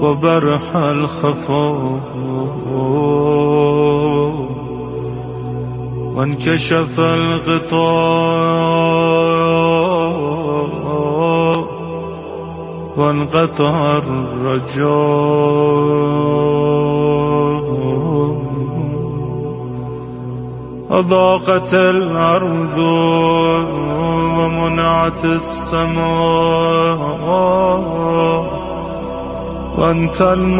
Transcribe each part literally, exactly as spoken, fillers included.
وبرح الخفاء وانكشف الغطاء وانقطع الرجاء أضاقت الأرض ومنعت السماء وأنت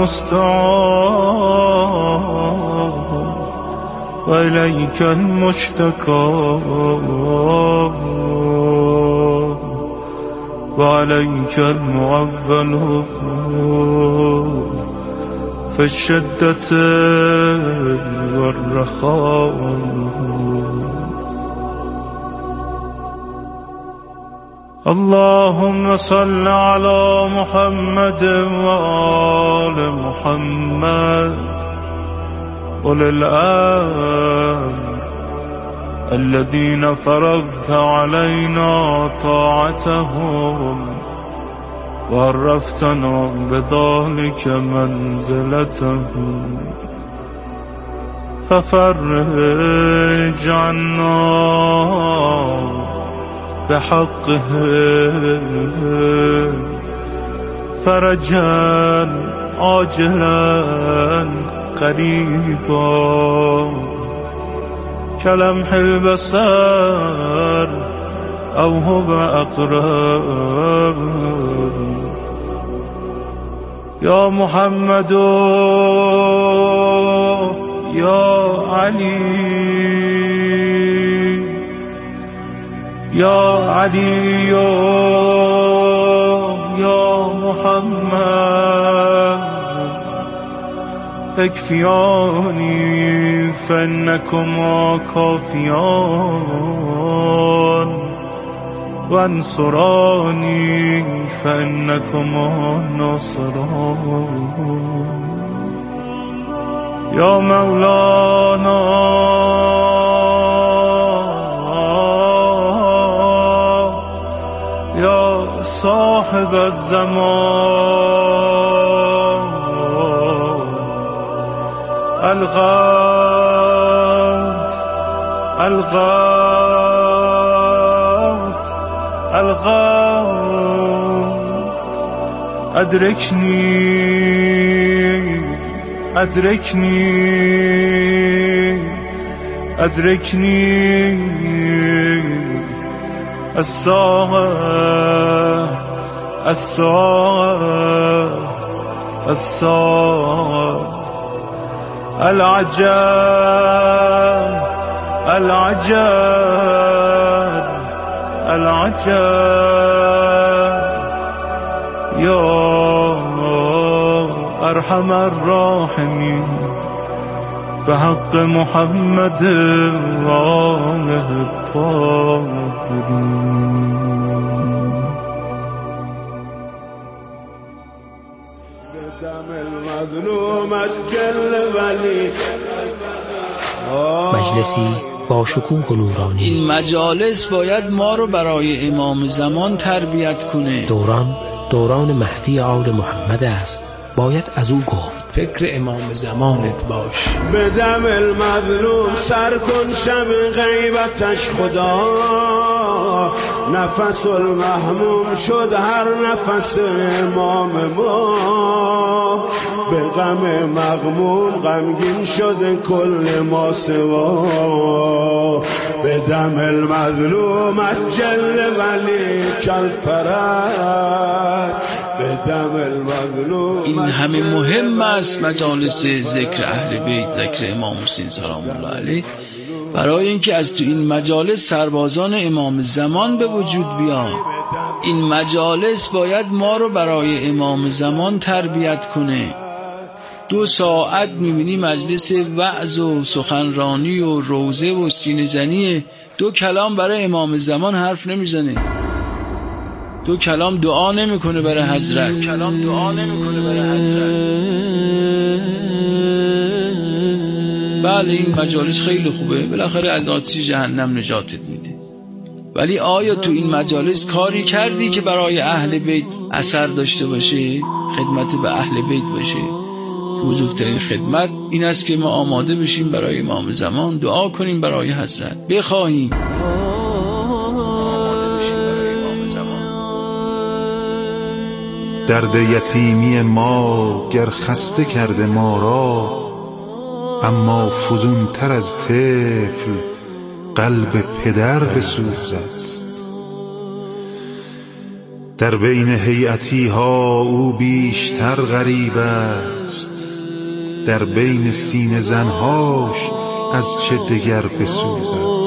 المستعان وإليك المشتكى وعليك المعول في الشدة والرخاء. اللهم صل على محمد وآل محمد أولي الأمر الذين فرضت علينا طاعتهم وعرفتنا بذلك منزلتهم ففرج عنا بحقه فرجا عاجلا قريبا كلمح البصر أو هو أقرب. يا محمد يا علي يا علي يا محمد اكفياني فإنكما كافيان وانصراني فإنكما ناصران. يا مولانا يا صاحب الزمان الغوث الغوث الغوث أدركني أدركني أدركني الساعة الساعة الساعة العجاب العجاب العجاب. يا أرحم الراحمين بحق محمد وآله الطاهرين. بدم المظلوم الجل ولی. مجلسی با شکوه و نورانی. این مجالس باید ما رو برای امام زمان تربیت کنه. دوران دوران مهدی آل محمد است، باید از او گفت. فکر امام زمانت باش. به دم المظلوم سر کن شب غیبتش خدا، نفس المحموم شد هر نفس امام ما، به غم مغموم غمگین شد کل ما سوا، به دم المظلوم جل ولی کل فرج، به دم المظلوم. این همه مهم است مجالس ذکر اهل بیت، ذکر امام حسین سلام الله علیه، برای اینکه از تو این مجالس سربازان امام زمان به وجود بیان. این مجالس باید ما رو برای امام زمان تربیت کنه. دو ساعت میبینی مجلس وعظ و سخنرانی و روزه و سینه زنی، دو کلام برای امام زمان حرف نمیزنه، دو کلام دعا نمیکنه برای حضرت، کلام دعا نمیکنه برای حضرت. بله این مجالس خیلی خوبه، بالاخره از آتش جهنم نجاتت میده، ولی آیا تو این مجالس کاری کردی که برای اهل بیت اثر داشته باشه، خدمت به اهل بیت باشه؟ بزرگترین خدمت این است که ما آماده بشیم برای امام زمان، دعا کنیم برای حضرت، بخواهیم درد یتیمی ما گر خسته کرده ما را، اما فزون تر از طفل قلب پدر بسوزد. در بین هیئتی ها او بیشتر غریب است، در بین سینه زنهاش از چه دگر بسوزد.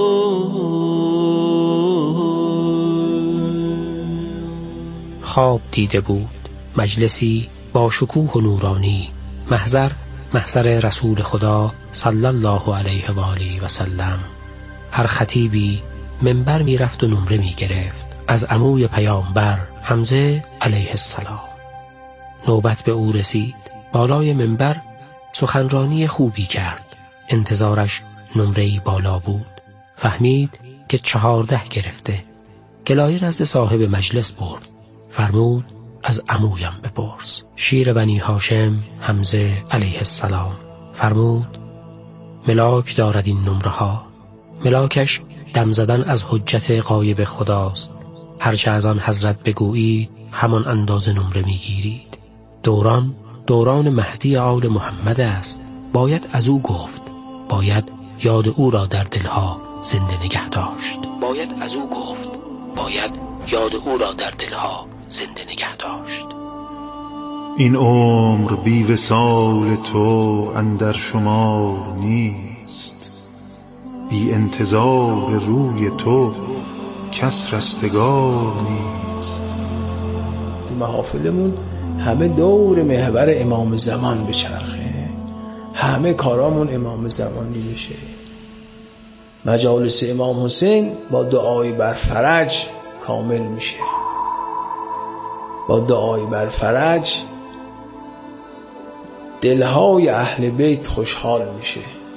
خواب دیده بود مجلسی با شکوه و نورانی، محضر محضر رسول خدا صلی الله علیه و آله و سلم. هر خطیبی منبر می رفت و نمره می گرفت از عموی پیامبر حمزه علیه السلام. نوبت به او رسید، بالای منبر سخنرانی خوبی کرد، انتظارش نمره‌ای بالا بود. فهمید که چهارده گرفته، گلایه نزد صاحب مجلس برد، فرمود از عمویم بپرس. شیر بنی هاشم حمزه علیه السلام فرمود ملاک دارد این نمره ها. ملاکش دم زدن از حجت غایب خداست، هرچه از آن حضرت بگویی همان اندازه نمره میگیرید. دوران دوران مهدی آل محمد است، باید از او گفت، باید یاد او را در دلها زنده نگه داشت. باید از او گفت، باید یاد او را در دلها زنده نگه داشت. این عمر بی وصال تو اندر شمار نیست، بی انتظار روی تو کس رستگار نیست. تو محافلمون همه دور محور امام زمان بچرخه، همه کارامون امام زمانی بشه. مجالس امام حسین با دعای بر فرج کامل میشه، با دعای بر فرج دلهای اهل بیت خوشحال میشه.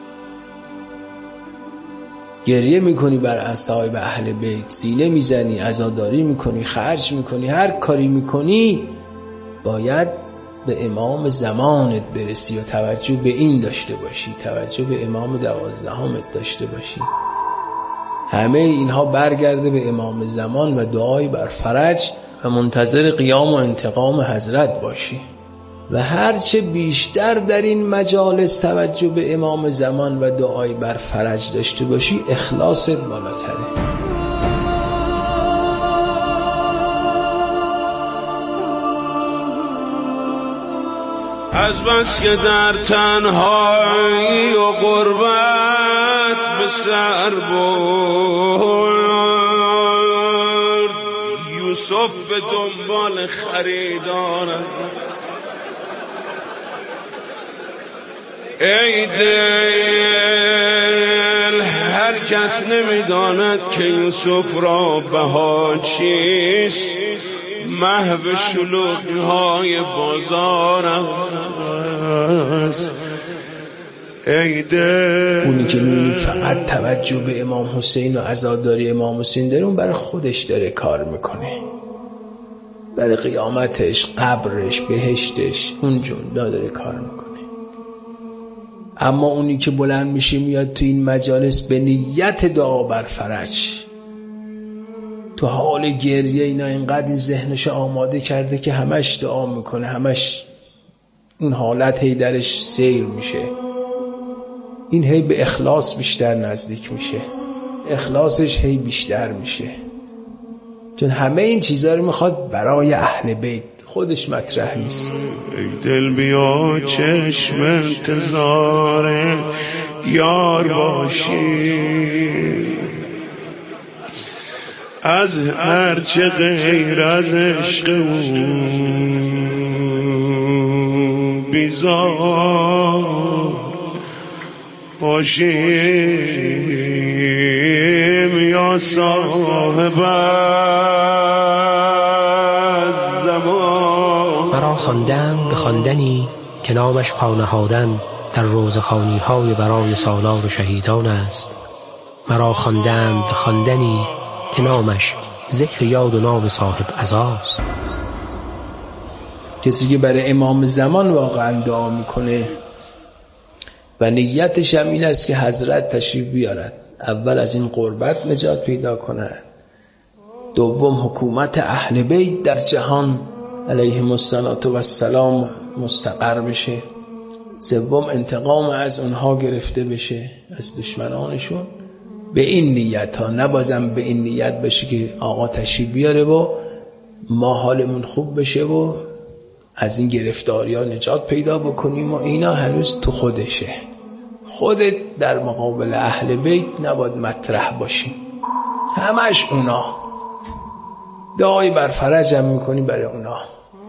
گریه میکنی بر اصحاب اهل بیت، سینه میزنی، عزاداری میکنی، خرج میکنی، هر کاری میکنی باید به امام زمانت برسی و توجه به این داشته باشی، توجه به امام دوازدهمت داشته باشی. همه اینها برگرده به امام زمان و دعای بر فرج و منتظر قیام و انتقام حضرت باشی. و هرچه بیشتر در این مجالس توجه به امام زمان و دعای بر فرج داشته باشی، اخلاصت بالاتره. از بس که در تنهایی و غربت به سر برد، یوسف به دنبال خریدارم. ای دل هر کس نمیداند که یوسف را بها چیست، محو شلوغی های بازار است. ای دل اونی که میبینی فقط توجه به امام حسین و عزاداری امام حسین داره، اون برای خودش داره کار میکنه، برای قیامتش، قبرش، بهشتش، اون جون داره کار میکنه. اما اونی که بلند میشه میاد تو این مجالس به نیت دعا بر فرج، تو حال گریه اینا اینقدر این ذهنش آماده کرده که همش دعا میکنه، همش اون حالت هی درش سیر میشه، این هی به اخلاص بیشتر نزدیک میشه، اخلاصش هی بیشتر میشه، چون همه این چیزها رو میخواد برای اهل بیت، خودش مطرح نیست. ای دل بیا چشم انتظار یار باشی، از هرچه غیر از عشق او بیزار باشیم یا صاحب زمان. مرا خواندند به خواندنی که نامش پا نهادن در روزخوانی های برای سالار و شهیدان است. مرا خواندند به خواندنی که نامش ذکر یاد و نام صاحب عزاست. کسی که برای امام زمان واقعا دعا میکنه و نیتش هم این است که حضرت تشریف بیارد، اول از این غربت نجات پیدا کند، دوم حکومت اهل بیت در جهان علیهم السلام مستقر بشه، سوم انتقام از اونها گرفته بشه از دشمنانشون. به این نیت ها، نبازم به این نیت بشه که آقا تشریف بیاره و ما حالمون خوب بشه و از این گرفتاری ها نجات پیدا بکنیم و اینا هنوز تو خودشه. خودت در مقابل اهل بیت نباید مطرح باشیم، همش اونا. دعای بر فرج هم میکنیم برای اونا.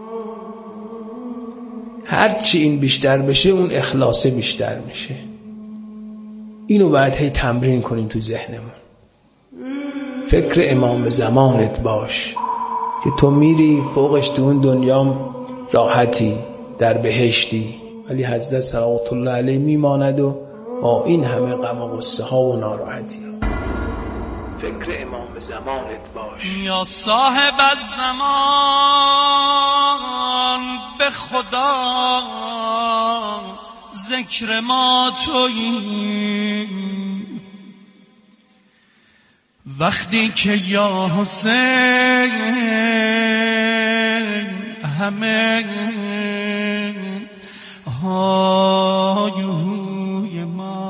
هرچی این بیشتر بشه اون اخلاصه بیشتر میشه. اینو باید هی تمرین کنیم تو ذهنمون. فکر امام زمانت باش که تو میری فوقش تو اون دنیا راحتی در بهشتی، ولی حضرت صلوات الله علیه میماند و با این همه غم و غصه ها و ناراحتی ها. فکر امام زمانت باش. یا صاحب الزمان به خدا ذکر ما تویی، وقتی که یا حسین همه هایوی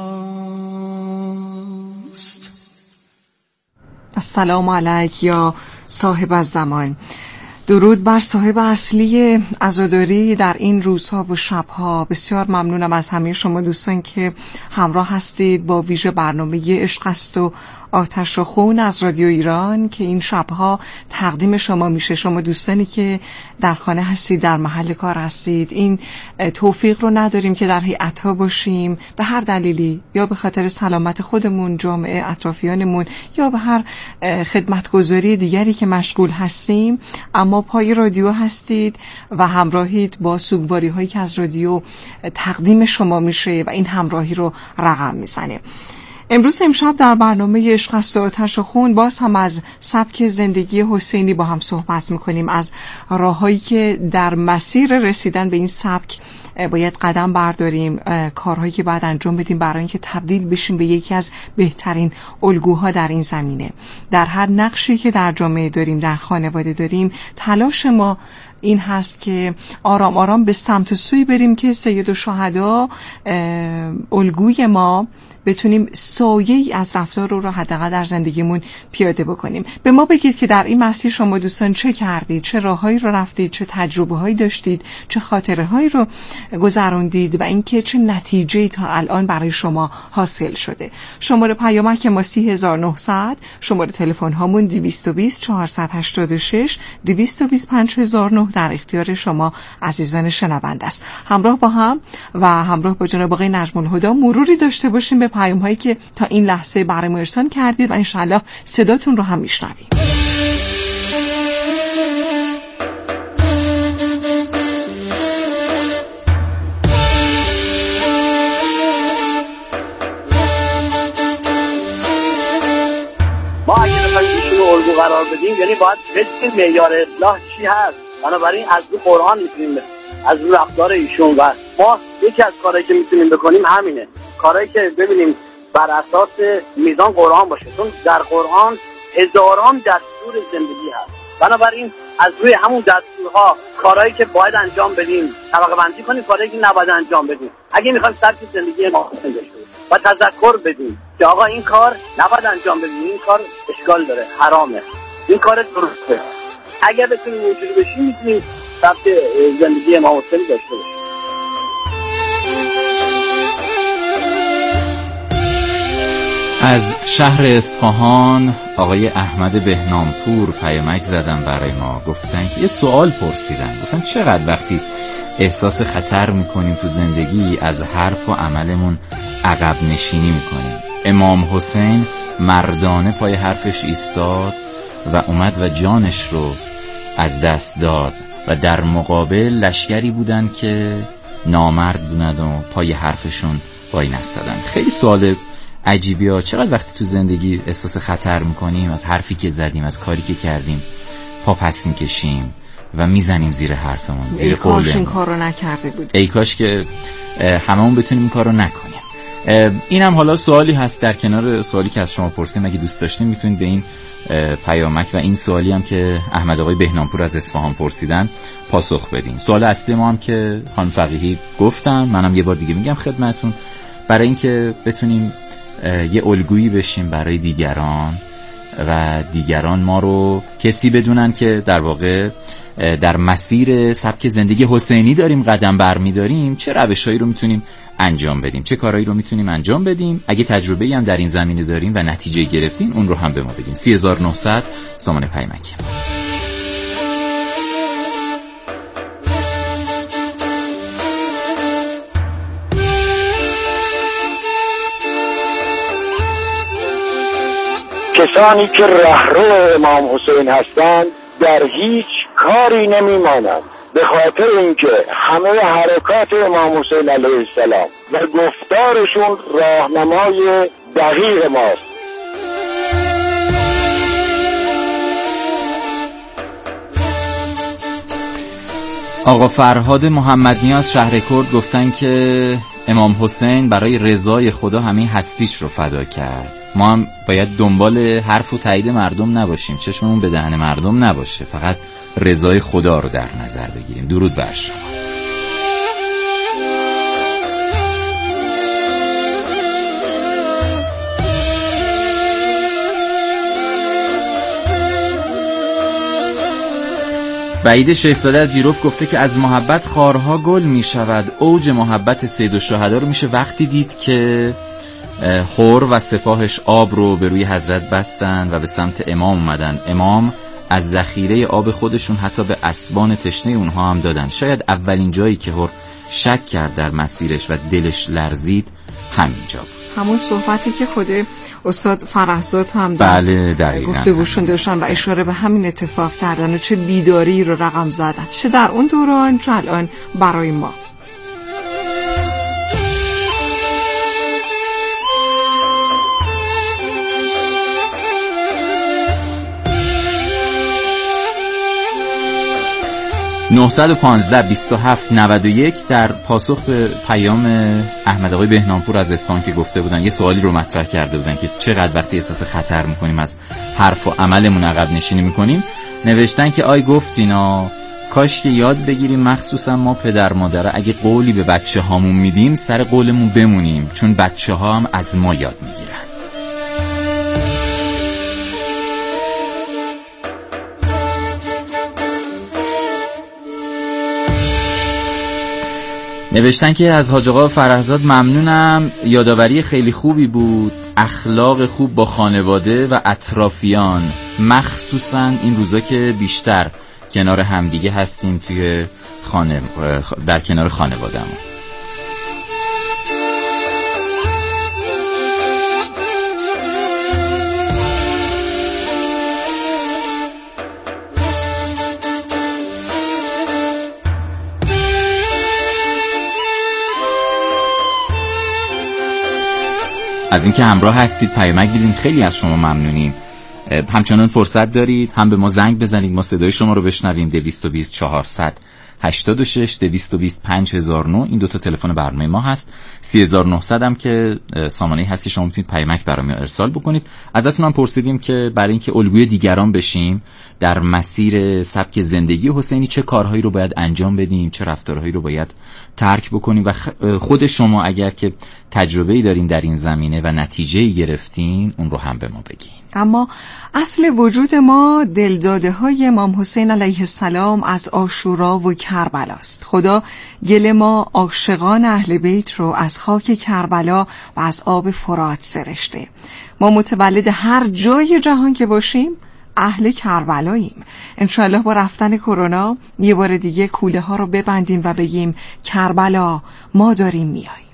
ماست. السلام علیک یا صاحب الزمان. درود بر صاحب اصلی عزاداری در این روزها و شبها. بسیار ممنونم از همه شما دوستان که همراه هستید با ویژه برنامه عشق است و آتش و خون از رادیو ایران که این شبها تقدیم شما میشه. شما دوستانی که در خانه هستید، در محل کار هستید، این توفیق رو نداریم که در هیئت‌ها باشیم به هر دلیلی، یا به خاطر سلامت خودمون، جامعه، اطرافیانمون، یا به هر خدمتگزاری دیگری که مشغول هستیم، اما پای رادیو هستید و همراهید با سوگواری هایی که از رادیو تقدیم شما میشه و این همراهی رو رقم میزنه. امروز امشب در برنامه عشق است و آتش و خون باز هم از سبک زندگی حسینی با هم صحبت میکنیم، از راههایی که در مسیر رسیدن به این سبک باید قدم برداریم، کارهایی که باید انجام بدیم برای اینکه تبدیل بشیم به یکی از بهترین الگوها در این زمینه. در هر نقشی که در جامعه داریم، در خانواده داریم، تلاش ما این هست که آرام آرام به سمت سوی بریم که سید الشهدا الگوی ما بتونیم سایه‌ای از رفتار رو حداقل در زندگیمون پیاده بکنیم. به ما بگید که در این مسیر شما دوستان چه کردید، چه راههایی رو رفتید، چه تجربه‌هایی داشتید، چه خاطره‌هایی رو گذروندید و اینکه چه نتیجه‌ای تا الان برای شما حاصل شده. شماره پیامک ما سی هزار و نهصد، شماره تلفن هامون دویست و بیست چهارصد و هشتاد و شش دویست و بیست پنج هزار و نه در اختیار شما عزیزان شنونده است. همراه با هم و همراه با جناب آقای نجم الهدی مروری داشته باشیم به پیام هایی که تا این لحظه برای ما ارسال کردید و انشاءالله صداتون رو هم میشنویم. ما اگه بخوایم ایشون رو الگو قرار بدیم، یعنی باید بدونیم معیار اصلاح چی هست. بنابراین از رو قرآن میتونیم، از رو رفتار ایشون، و ما یکی از کارهایی که میتونیم بکنیم همینه، کارهایی که ببینیم بر اساس میزان قرآن باشه، چون در قرآن هزاران دستور زندگی هست. بنابراین از روی همون دستورها کارهایی که باید انجام بدیم طبقه بندی کنیم، کارهایی که نباید انجام بدیم. اگه میخوایم سبک زندگی ما داشته باشیم و تذکر بدیم که آقا این کار نباید انجام بدیم، این کار اشکال داره، حرامه، این کار درسته. اگه بتونیم اینجوری بشیم میتونیم سبک زندگی امام حسین داشته باشیم. از شهر اصفهان آقای احمد بهنامپور پیامک زدن برای ما، گفتن که یه سوال پرسیدن، گفتن چقدر وقتی احساس خطر میکنیم تو زندگی از حرف و عملمون عقب نشینی میکنیم. امام حسین مردانه پای حرفش ایستاد و اومد و جانش رو از دست داد و در مقابل لشکری بودن که نامرد بودن و پای حرفشون وای نستادن. خیلی سوال عجیبی ها. چقدر وقتی تو زندگی احساس خطر میکنیم، از حرفی که زدیم، از کاری که کردیم پا پس میکشیم و میزنیم زیر حرفمون، زیر قولمون. ای کاش این کارو نکرده بود، ای کاش که هممون بتونیم این کارو نکنیم. اینم حالا سوالی هست در کنار سوالی که از شما پرسیم. اگه دوست داشتین میتونید به این پیامک و این سوالی هم که احمد آقای بهنامپور از اصفهان پرسیدن پاسخ بدین. سوال اصلی ما هم که خانم فقیهی گفتن، منم یه بار دیگه میگم خدمتون، برای اینکه بتونیم یه الگویی بشیم برای دیگران و دیگران ما رو کسی بدونن که در واقع در مسیر سبک زندگی حسینی داریم قدم برمی‌داریم، چه روشایی رو میتونیم انجام بدیم، چه کارهایی رو میتونیم انجام بدیم. اگه تجربه‌ای هم در این زمینه داریم و نتیجه گرفتین، اون رو هم به ما بگین. سه هزار و نهصد سامان پیمکی. کسانی که رهرو امام حسین هستند در هیچ کاری نمیمانند، به خاطر اینکه همه حرکات امام حسین علیه السلام و گفتارشون راهنمای دقیق ماست. آقا فرهاد محمدنیاز شهر کرد گفتن که امام حسین برای رضای خدا همه هستیش رو فدا کرد. ما هم باید دنبال حرف و تایید مردم نباشیم، چشممون به دهن مردم نباشه، فقط رضای خدا رو در نظر بگیریم. درود بر شما. بعید شیخزاده از جیروف گفته که از محبت خارها گل می شود. اوج محبت سید الشهدا رو میشه وقتی دید که خور و سپاهش آب رو به روی حضرت بستن و به سمت امام اومدن. امام از ذخیره آب خودشون حتی به اسبان تشنه اونها هم دادن. شاید اولین جایی که خور شک کرد در مسیرش و دلش لرزید همینجا بود. همون صحبتی که خود استاد فرهزاد هم بله دقیقاً گفتگوشون داشتن و اشاره به همین اتفاق کردن و چه بیداری رو رقم زدن، چه در اون دوران چه الان برای ما. نه یک پنج بیست و هفت نود و یک در پاسخ به پیام احمد آقای بهنامپور از اصفهان که گفته بودن، یه سوالی رو مطرح کرده بودن که چقدر وقتی احساس خطر میکنیم از حرف و عملمون عقب نشینی میکنیم، نوشتن که آی گفتینا کاش که یاد بگیریم، مخصوصا ما پدر مادر، اگه قولی به بچه هامون میدیم سر قولمون بمونیم، چون بچه ها هم از ما یاد میگیرن. نوشتن که از حاج آقا فرهزاد ممنونم، یادآوری خیلی خوبی بود، اخلاق خوب با خانواده و اطرافیان، مخصوصا این روزا که بیشتر کنار همدیگه هستیم توی خانه، در کنار خانواده‌مون. از اینکه همراه هستید، پیامک دیدیم، خیلی از شما ممنونیم. همچنان فرصت دارید هم به ما زنگ بزنید، ما صدای شما رو بشنویم. دویست و بیست چهارصد هشتاد و شش دویست و بیست پنج هزار و نه این دو تا تلفن برنامه ما هست. سه هزار و نهصد هم که سامانه‌ای هست که شما میتونید پیامک برام ارسال بکنید. ازتون هم پرسیدیم که برای اینکه الگوی دیگران بشیم در مسیر سبک زندگی حسینی چه کارهایی رو باید انجام بدیم، چه رفتارهایی رو باید ترک بکنیم و خود شما اگر که تجربه‌ای دارین در این زمینه و نتیجه‌ای گرفتین اون رو هم به ما بگین. اما اصل وجود ما دلداده های امام حسین علیه السلام از عاشورا و کربلا است. خدا گل ما عاشقان اهل بیت رو از خاک کربلا و از آب فرات سرشته. ما متولد هر جای جهان که باشیم اهل کربلاییم. انشاءالله با رفتن کرونا یه بار دیگه کوله ها رو ببندیم و بگیم کربلا ما داریم میاییم.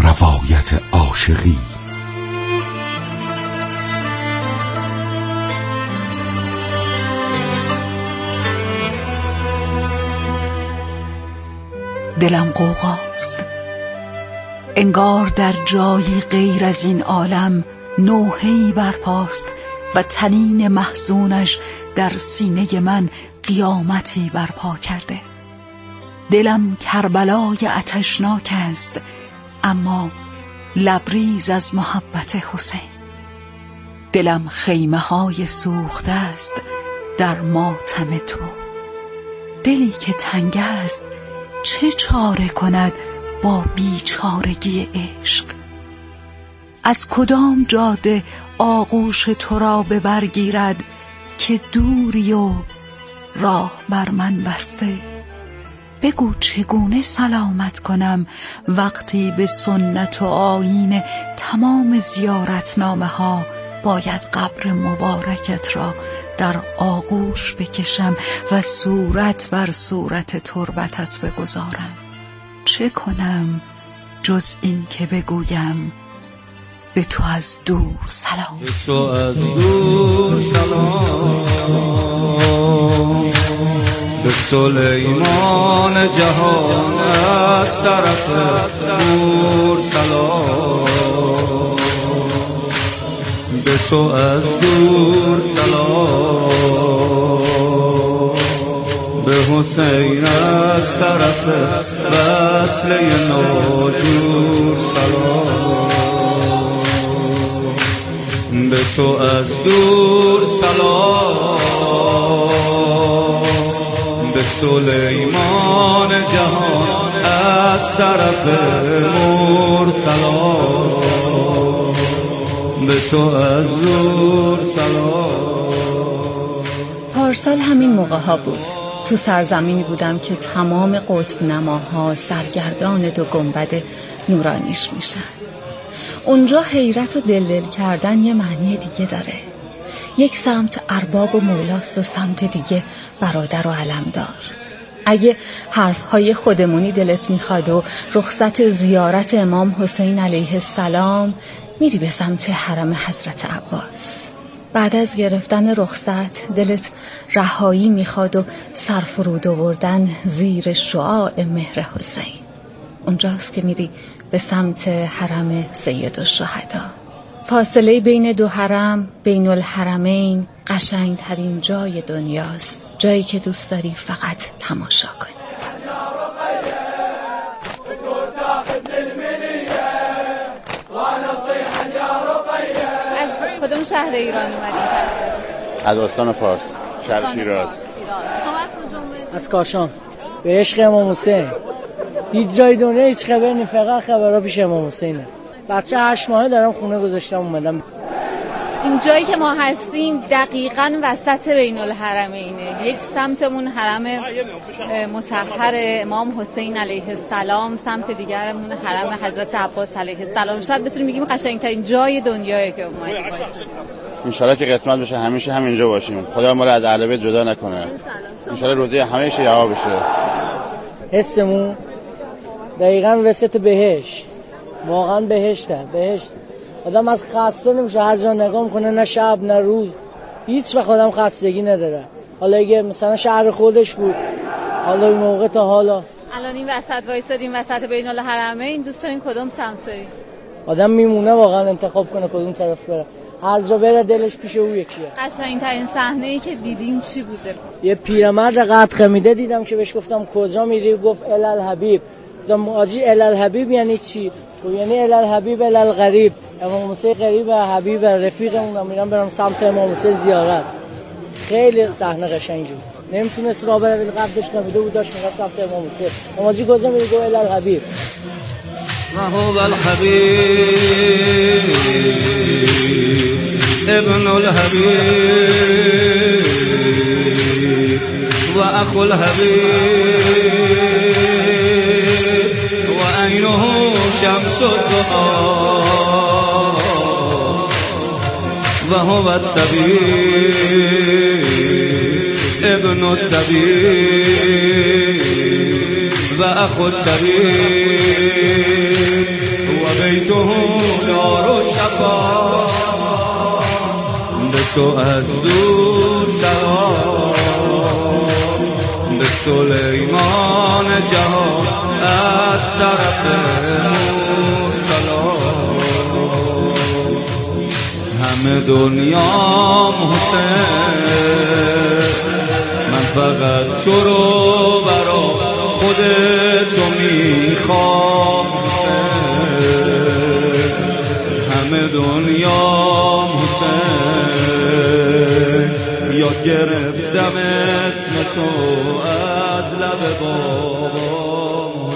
روایت عاشقی دلم غوغاست. انگار در جایی غیر از این عالم نوحه‌ای برپاست و تنین محزونش در سینه من قیامتی برپا کرده. دلم کربلای آتشناک است، اما لبریز از محبت حسین. دلم خیمه های سوخته است در ماتم تو. دلی که تنگ است چه چاره کند با بیچارگی عشق؟ از کدام جاده آغوش تو را به بر گیرد که دوری و راه بر من بسته؟ بگو چگونه سلامت کنم وقتی به سنت و آیین تمام زیارتنامه ها باید قبر مبارکت را در آغوش بکشم و صورت بر صورت تربتت بگذارم. چه کنم جز این که بگویم به تو از دور سلام، به تو از دور سلام، به سلیمان جهان از طرف دور سلام، به تو از دور سلام، به حسین از طرف وصله ناجور سلام، به تو از دور سلام، به سلیمان جهان از طرف مور سلام، به تو از دور سلام. پارسال همین موقع ها بود. تو سرزمینی بودم که تمام قطب نماها سرگردان دو گنبد نورانیش میشن. اونجا حیرت و دلدل کردن یه معنی دیگه داره. یک سمت ارباب و مولاست و سمت دیگه برادر و علمدار. اگه حرفهای خودمونی دلت میخواد و رخصت زیارت امام حسین علیه السلام، میری به سمت حرم حضرت عباس. بعد از گرفتن رخصت دلت رهایی میخواد و سرفرود آوردن زیر شعاع مهر حسین. اونجاست که میری به سمت حرم سید الشهدا. فاصله بین دو حرم، بین الحرمین، قشنگترین جای دنیاست. جایی که دوست داری فقط تماشا کنی. از کدوم شهر ایران اومدید؟ از استان فارس، شهر شیراز. شما از کجا اومدید؟ از کاشان. به عشق امام حسین. هیچ جای دنیا هیچ خبر نی، فقط خبرها پیش امام حسینه. بچه هشت ماهه دارم خونه گذاشتم اومدم. این جایی که ما هستیم دقیقاً وسط بین الحرمینه. یک سمتمون حرم مطهر امام حسین علیه السلام، سمت دیگرمون حرم حضرت عباس علیه السلام. شاید بتونیم بگیم قشنگترین جای دنیایی که اومدیم. انشالله که قسمت بشه همیشه همینجا باشیم. خدا ما رو از اهل بیت جدا نکنه. انشالله روزی همه شیعه بشه. حسمون دقیقاً وسط بهشت. واقعاً بهشته. بهشت آدم از خسته نمیشه، هر جا نگاه میکنه نه شب نه روز، هیچ وقت آدم خستگی نداره. حالا اگه مثلا شهر خودش بود، حالا این موقع تا حالا الان این وسط وایسادیم وسط بین الحرمین، دوست دارین کدوم سمت برید؟ آدم میمونه واقعا انتخاب کنه کدوم طرف بره، هر جا بره دلش پیش او یکیه. قشنگترین صحنه‌ای که دیدین چی بوده؟ یه پیرمرد قد خمیده دیدم که بهش گفتم کجا میری، گفت الالحبیب. گفتم آجی الالحبیب یعنی چی؟ گفت یعنی الالحبیب الالغریب. امام حسین غریب حبیب رفیقمون، میرم برم سمت امام حسین زیارت. خیلی صحنه قشنگی بود. نمیتونست راه بره، ولی قدش خمیده بود، داشت میره سمت امام حسین. اماجی کجا میری؟ گفت الالحبیب. و هو الحبیب ابن الحبیب و اخو الحبیب و عینه شمس الضحی و هو الطبیب ابن الطبیب و اخو الطبیب و بیته دار الشفا. به تو از دور سلام، به سلیمان جهان از طرف سلام همه دنیام حسین من فقط تو رو برا خود تو میخوام حسین همه دنیام حسین یاد گرفتم اسم تو از لب بابام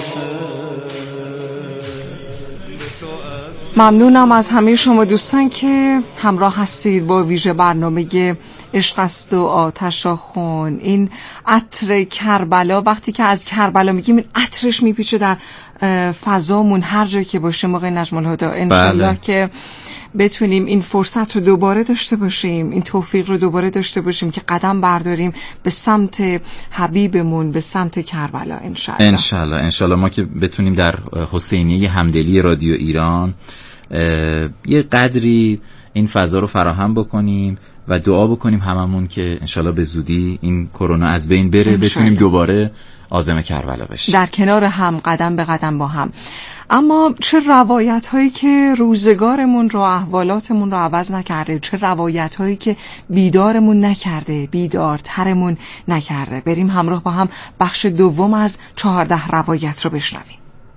ممنونم از همه شما دوستان که همراه هستید با ویژه برنامه عشق است و آتش و خون. این عطر کربلا، وقتی که از کربلا میگیم این عطرش میپیچه در فضامون هر جایی که باشه. موقع نجم الهدی انشالله بله. که بتونیم این فرصت رو دوباره داشته باشیم، این توفیق رو دوباره داشته باشیم که قدم برداریم به سمت حبیبمون، به سمت کربلا انشالله. انشالله انشالله ما که بتونیم در حسینیه همدلی رادیو ایران یه قدری این فضا رو فراهم بکنیم و دعا بکنیم هممون که انشالله به زودی این کرونا از بین بره انشالله. بتونیم دوباره عازم کربلا بشیم در کنار هم، قدم به قدم با هم. اما چه روایت هایی که روزگارمون رو، احوالاتمون رو عوض نکرده، چه روایت هایی که بیدارمون نکرده، بیدارترمون نکرده. بریم همراه با هم بخش دوم از چهارده روایت رو بشنویم.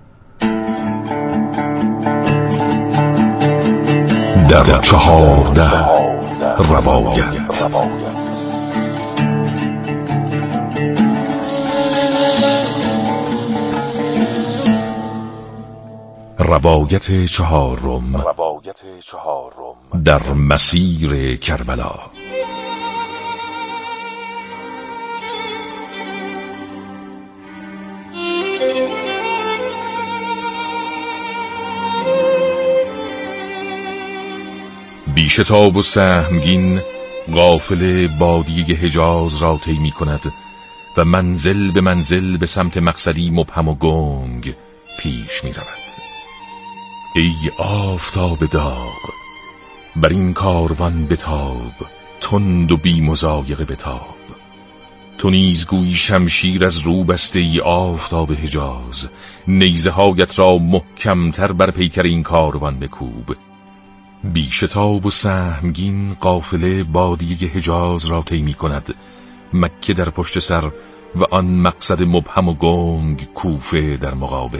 در چهارده روایت. روایت چهارم. روایت چهارم در مسیر کربلا. بیشتاب و سهمگین قافله بادیه حجاز را طی می کند و منزل به منزل به سمت مقصدی مبهم و گنگ پیش می رود. ای آفتاب داغ، بر این کاروان بتاب، تند و بی مضایقه بتاب. تو نیز گویی شمشیر از رو بسته ای آفتاب حجاز، نیزه هایت را محکمتر بر پیکر این کاروان بکوب. بیشتاب و سهمگین قافله بادیه حجاز را طی می کند، مکه در پشت سر و آن مقصد مبهم و گنگ کوفه در مقابل.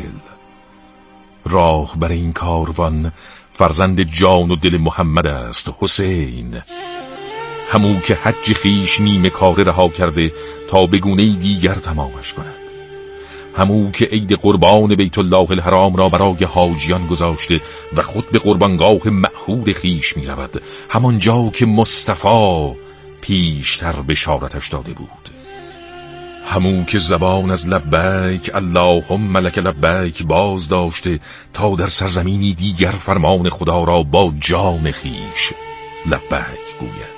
راه بر این کاروان فرزند جان و دل محمد است، حسین، همو که حج خیش نیمه کاره رها کرده تا به گونه دیگر تمامش کند، همو که عید قربان بیت الله الحرام را برای حاجیان گذاشته و خود به قربانگاه معهود خیش می رود، همانجا که مصطفی پیشتر بشارتش داده بود، همون که زبان از لبیک اللهم لک لبیک باز داشته تا در سرزمینی دیگر فرمان خدا را با جان خیش لبیک گوید.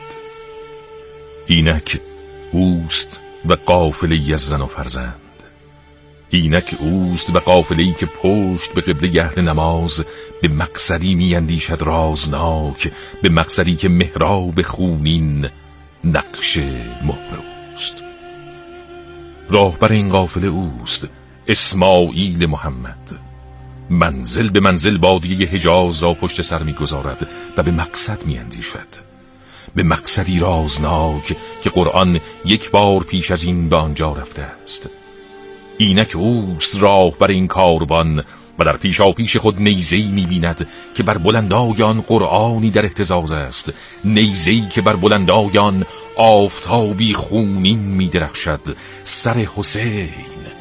اینک اوست و قافله از زن و فرزند، اینک اوست و قافله‌ای که پشت به قبله اهل نماز به مقصدی می اندیشد رازناک، به مقصدی که محراب خونین نقش مهر اوست. راهبر این قافله اوست اسماعیل محمد، منزل به منزل بادیه حجاز را پشت سر می گذارد و به مقصد می اندیشد، به مقصدی رازناک که قرآن یک بار پیش از این به آنجا رفته است. اینک اوست راهبر این کاروان و در پیشا پیش خود نیزه‌ای می‌بیند که بر بلندای آن قرآنی در اهتزاز است، نیزه‌ای که بر بلندای آن آفتابی خونین می‌درخشد. سر حسین،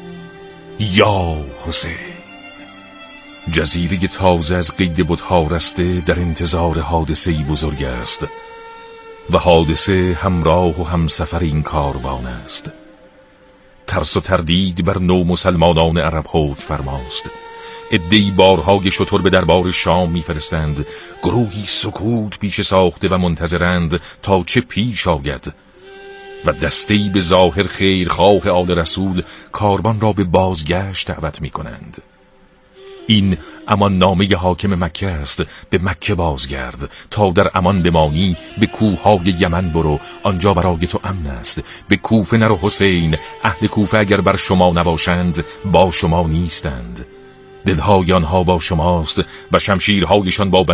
یا حسین. جزیره تازه از قید بت‌ها رسته در انتظار حادثه‌ای بزرگ است و حادثه همراه و همسفر این کاروان است. ترس و تردید بر نو مسلمانان عرب حکم فرماست. عده‌ای بارهای شتر به دربار شام می‌فرستند، گروهی سکوت پیش ساخته و منتظرند تا چه پیش آید و دسته‌ای به ظاهر خیرخواه آل رسول کاروان را به بازگشت دعوت می‌کنند. این امان نامه حاکم مکه است، به مکه بازگرد. تا در امان بمانی به کوههای یمن برو، آنجا برای تو امن است. به کوفه نرو حسین، اهل کوفه اگر بر شما نباشند با شما نیستند. دلهای آنها با شماست و شمشیرهایشان با